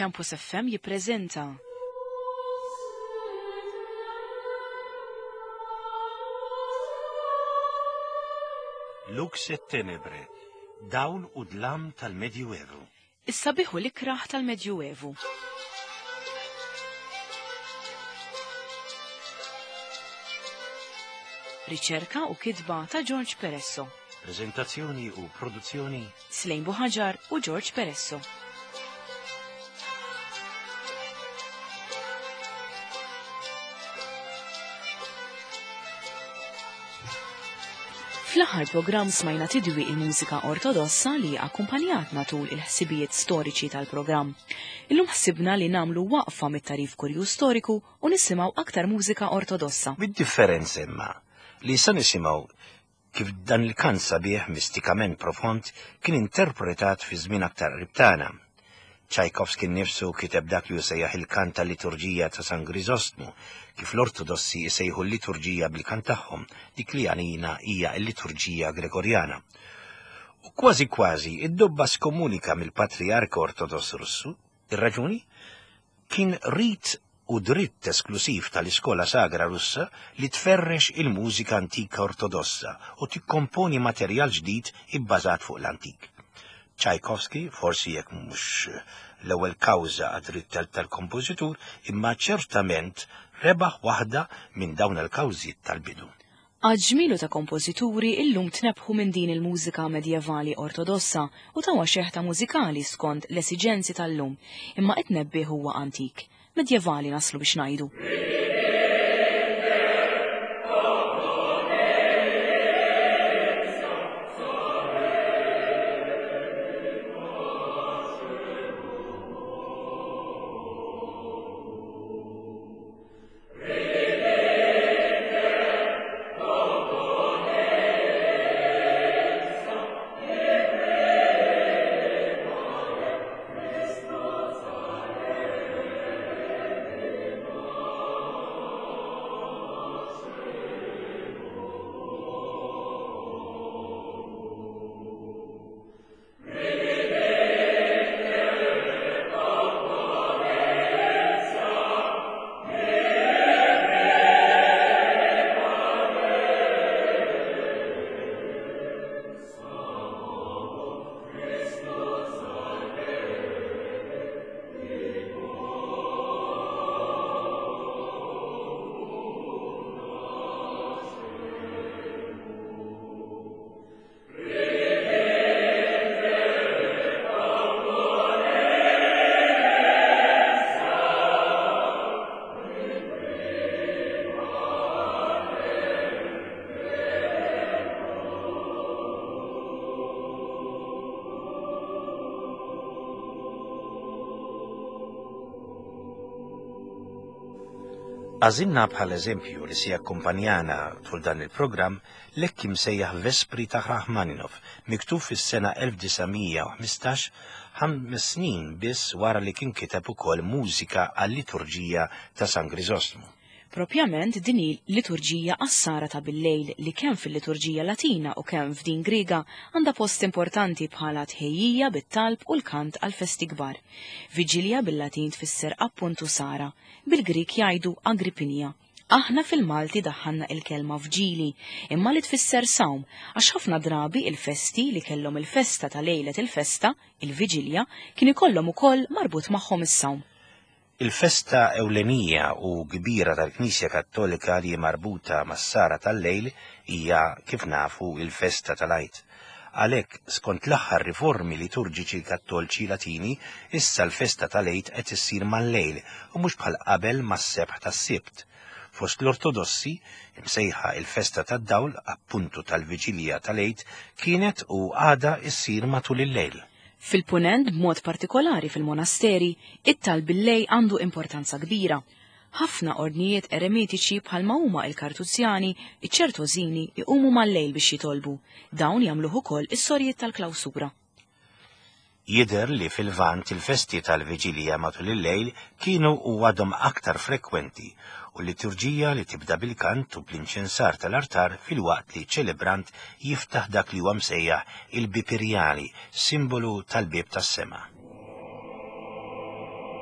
Campus FM jippreżenta Lux et Tenebre, dawn u dlam tal-Medjuevu. Is-sabiħ u l-ikraħ tal-Medjuevu. Riċerka u kitba ta' George Peresso. Prezentazzjoni u produzzjoni Slejn Buħaġar u George Peresso. Fl-aħħar programm smajna tidwi il-mużika ortodossa li akkumpanjatna tul il-ħsibijiet storiċi tal-programm. Illum ħsibna li namlu waqfa mit-tarif kurju storiku u nisimgħu aktar mużika ortodossa. Bid-differenza imma li sa nisimgħu kif dan il-kan sabiħ mistikament profond kien interpretat fi żmien aktar qrib tagħna. Tchaikovsky nnifsu kiteb dak li jsejjaħ il-kan tal-liturġija ta' San Grisostmu, kif l-Ortodossi jsejħu l-liturġija bil-kan tagħhom, dik li għalina hija l-liturġija Gregorjana. U kważi id-dobba skomunika mill-Patriarka Ortodoss Russu, ir-raġuni kien rit u dritt esklusiv tal-Iskola Sagra Russa li tferrex il-mużika antika ortodossa u tikkomponi materjal ġdid ibbażat fuq l-antik. Tchaikovsky, forsi jekk mhux l-ewwel kawża għad-dritt tal-kompożitur, imma ċertament rebaħ waħda minn dawn il-kawżiet tal-bidu. Għaġmilu ta' kompożituri illum tnebħu minn din il-mużika medjevali ortodossa u tawa xeħta mużikali skont l-esiġenzi tal-lum, imma qed nebbih huwa antik. Medjevali naslu biex ngħidu. Għażilna bħal eżempju li si akkumpanjana tul dan il-programm lekk imsejjaħ Vespri ta' Rachmaninov, miktub fis-sena 1915, 5 snin biss wara li kien kiteb ukoll mużika għall-liturġija ta' San Grisostmu. Propjament din il-liturġija qassara ta' bil-lejl li kemm fil-liturġija Latina u kemm f'din Griega għandha post importanti bħala tħejjija bit-talb u l-kant għal festi kbar. Viġilja bil-Latin tfisser appuntu sara, bil-Grik jgħidu Agrippinija. Aħna fil-Malti daħħalna il-kelma fġili, imma li tfisser sawm, għax ħafna drabi il-festi li kellhom il-festa ta' lejlet il-festa, il-viġilja, kien ikollhom ukoll marbut magħhom is-sawm. Il-festa ewlenija u kbira tal-Knisja Kattolika li marbuta mas-sara tal-lejl hija kif nafu il-festa tal-Għid. Għalhekk skont l-aħħar riformi liturġiċi kattolċi Latini, issa l-festa tal-Għid qed issir mal-lejl u mhux bħal qabel mas-sebħ tas-Sibt. Fost l-Ortodossi, imsejħa il-festa tad-dawl appuntu tal-Viġilija tal-Għid kienet u għada issir matul il-lejl. Fil-punent b'mod partikolari fil-monasteri, it-talb bil-lej għandu importanza kbira. Ħafna ordnijiet eremitiċi bħalma huma il-Kartuzjani, iċ-Ċertozini iqumu mal-lejl biex jitolbu. Dawn jagħmluh ukoll is-sorjiet tal-klawsura. Jidher li fil-Vant il-festi tal-Viġilija matul il-lejl kienu u għadhom aktar frekwenti u l-liturġija li tibda bil-kant u bl-inċensar tal-artar fil-waqt li ċelebrant jiftaħ dak li huwa msejjaħ il-Bipirjani, simbolu tal-bib tas-sema.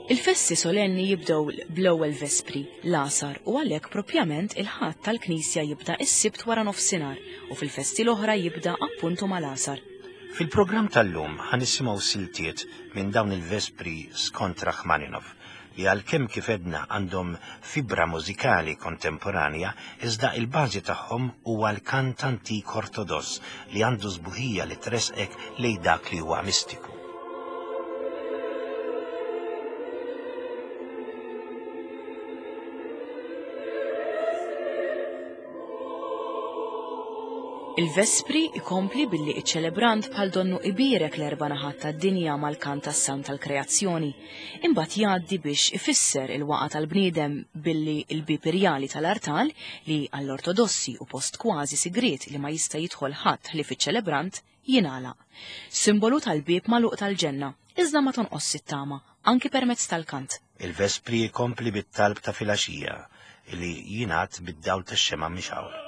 Il-festi solenni jibdew bl-ewwel vespri, l-għasar u għalhekk propjament il-ħadd tal-Knisja jibda s-sibt wara nofsinhar u fil-festi l-oħra jibda appuntu mal-għasar. Fil-programm tal-lum ħanisimgħu siltiet minn dawn il-vespri skont Rachmaninov li għalkemm kif edna għandhom fibra mużikali kontemporanja iżda il-bażi tagħhom huwa l-kant antik ortodoss li għandu żbuħija li tresqek lejn dak li huwa mistiku. Il-vespri ikompli billi iċ-ċelebrant bħal donnu ibirek l-erba' naħat tad-dinja mal-kant tas-san tal-kreazzjoni, imbagħad jgħaddi biex ifisser il-waqa tal-bniedem billi l-bib irjali tal-artal li għall-Ortodossi u post kważi sigriet li ma jista' jidħol ħadd li fiċ-ċelebrant jingħalaq. Simbolu tal-bib magħluq tal-ġenna, iżda ma tonqos it-tama, anki permezz tal-kant. Il-vespri jkompli bit-talb ta' filgħaxija li jingħad bid-dawl tax-xema mixawl.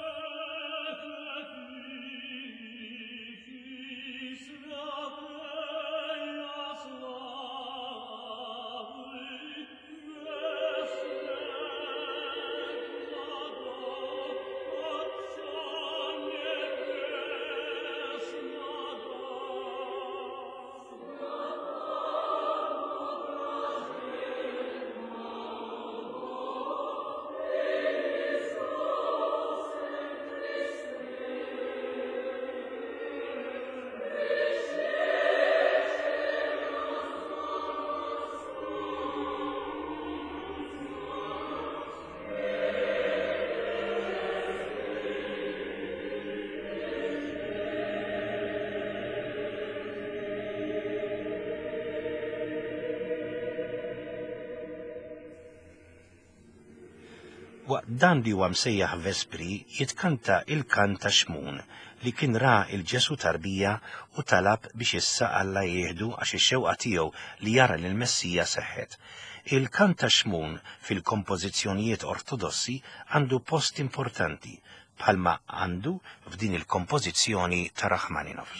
Waqt dan li huwa msejjaħ vespri jitkanta il-kant ta' xmun li kien ra il-Ġesu tarbija u talab biex issa Alla jieħdu għax ix-xewqa tiegħu li jara lil Messija seħħet. Il-kant ta' xmun fil-kompożizzjonijiet ortodossi għandu post importanti bħalma għandu f'din il-kompożizzjoni ta' Rachmaninov.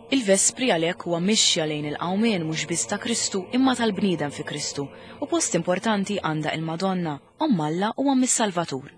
Il-Vespri għalhekk huwa mixja lejn il-qawmien mhux biss ta' Kristu imma tal-bniedem fi Kristu u post importanti għandha il-Madonna, Omm Alla u Omm is-Salvatur.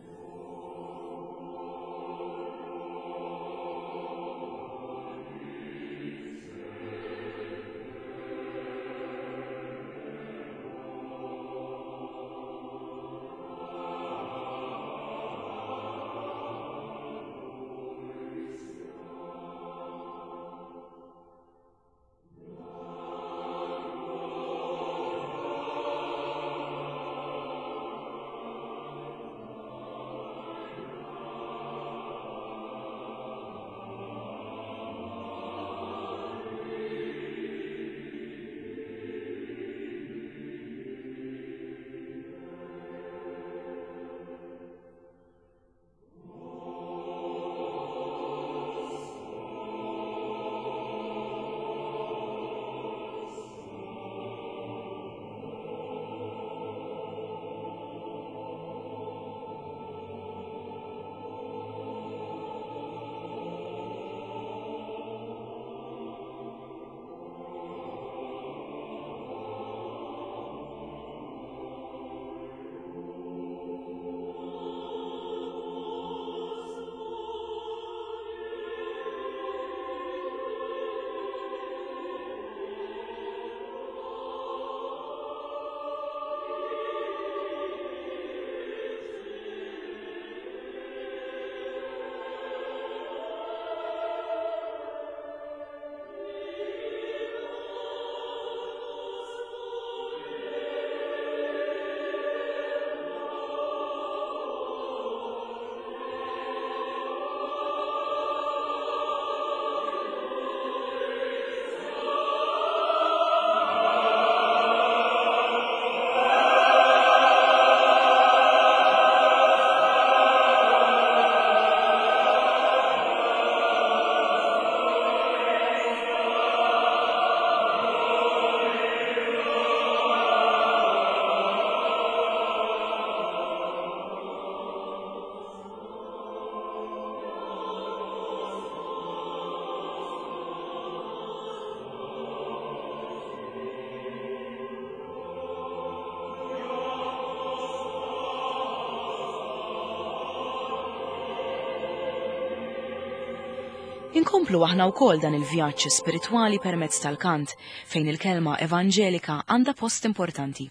Inkomplu aħna wkoll dan il-vjaġġ spiritwali permezz tal-kant fejn il-kelma evanġelika għandha post importanti.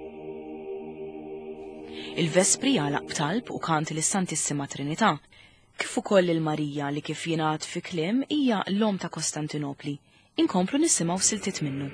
Il-Vespri għalaq b'talb u kant lis-Santissima Trinità. kif ukoll il-Marija li kif jingħad fi kliem hija l-om ta' Kostantinopli. Inkomplu nisimgħu siltiet minnu.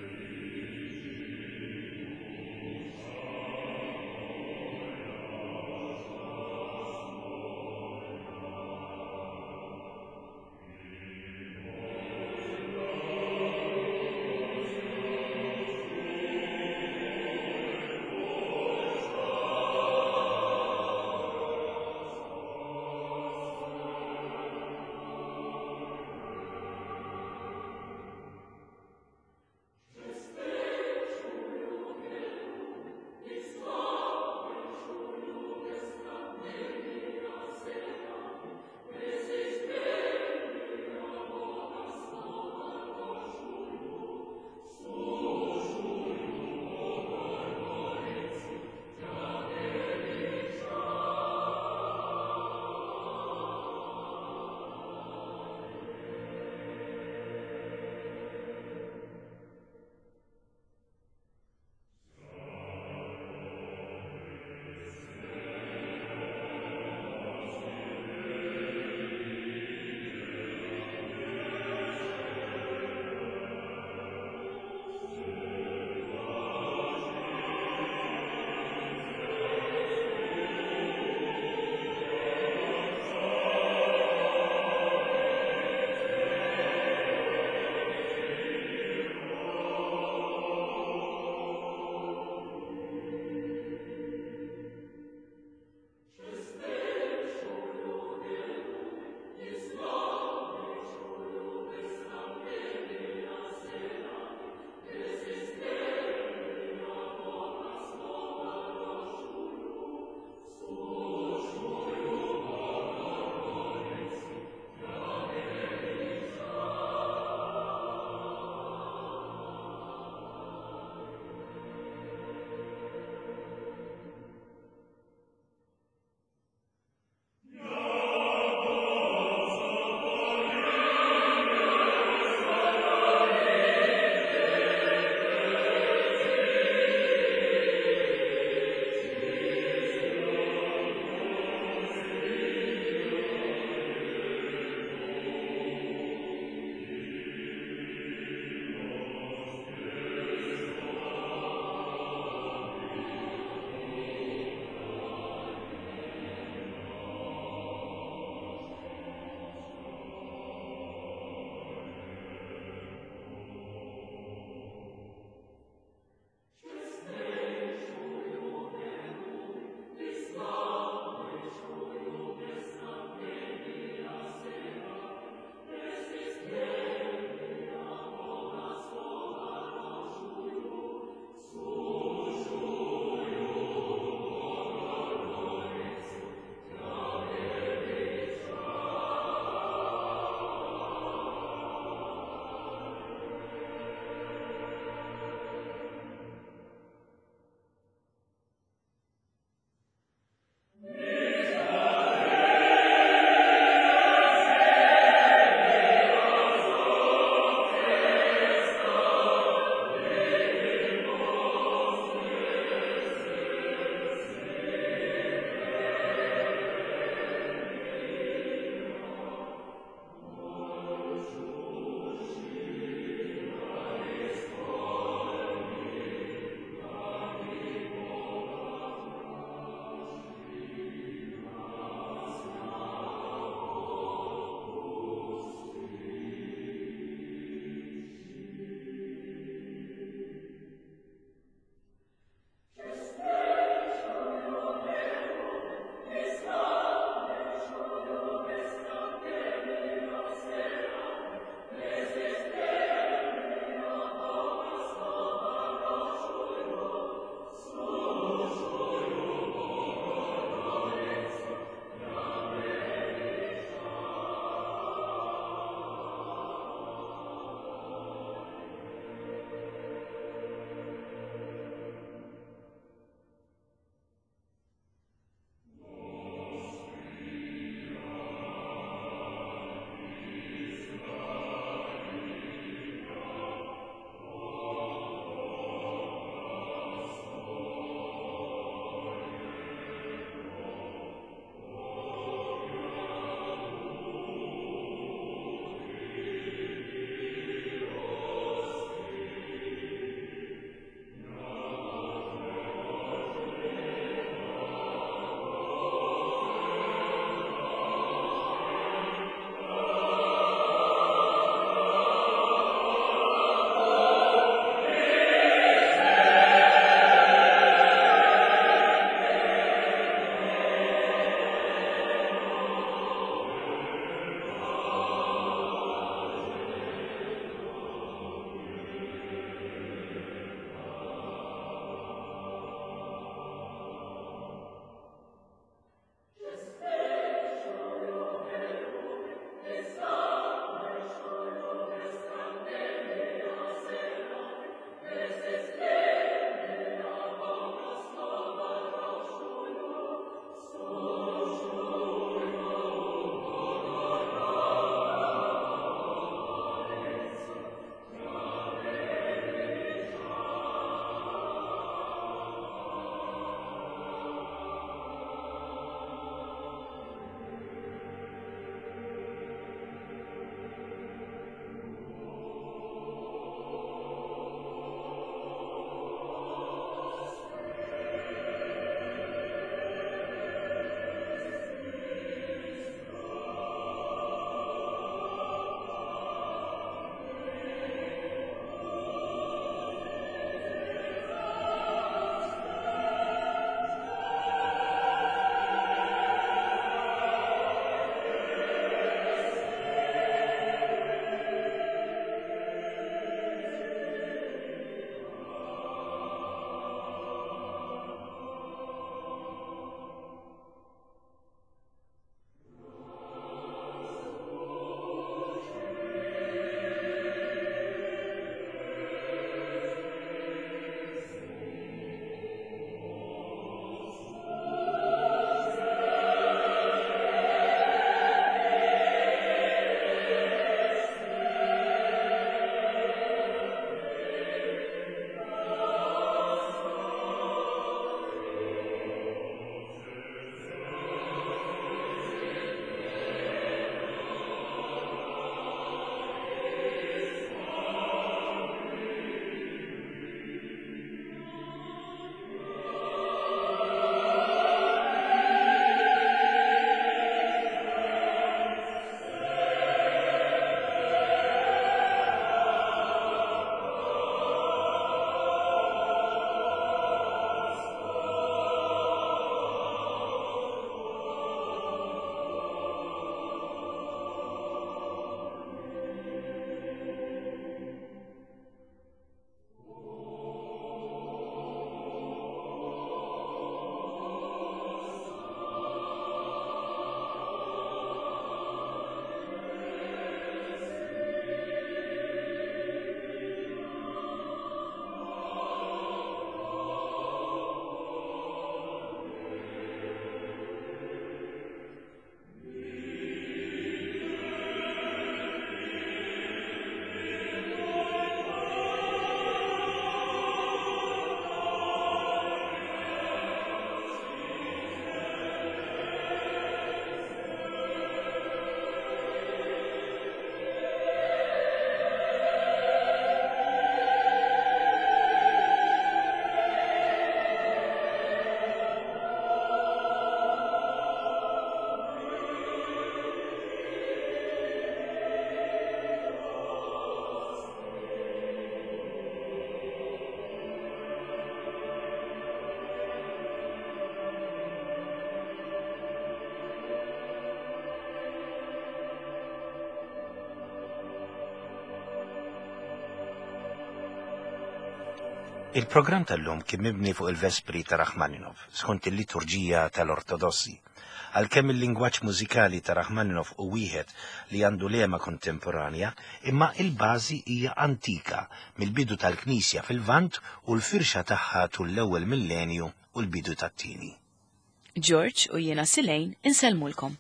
Il-programm tal-lum kien mibni fuq il-Vespri ta' Rachmaninov, skont il-liturġija tal-Ortodossi. Għalkemm il-lingwaġġ mużikali ta' Rachmaninov u wieħed li għandu lema kontemporanja, imma il-bażi hija antika mill-bidu tal-Knisja fil-Vant u l-firxa tagħha tul l-ewwel millenju u l-bidu tat-tieni. George u jiena Silejn insellmulkom.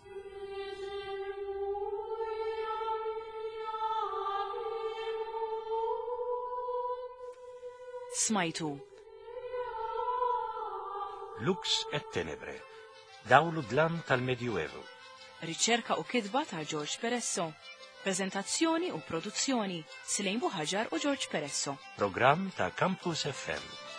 Smajtu Lux et tenebre, dawlu dlam tal-Medjuevu. Riċerka u kitba ta' George Peresso. Prezentazzjoni u produzzjoni Silejn Buħaġar u George Peresso. Programm ta' Campus FM.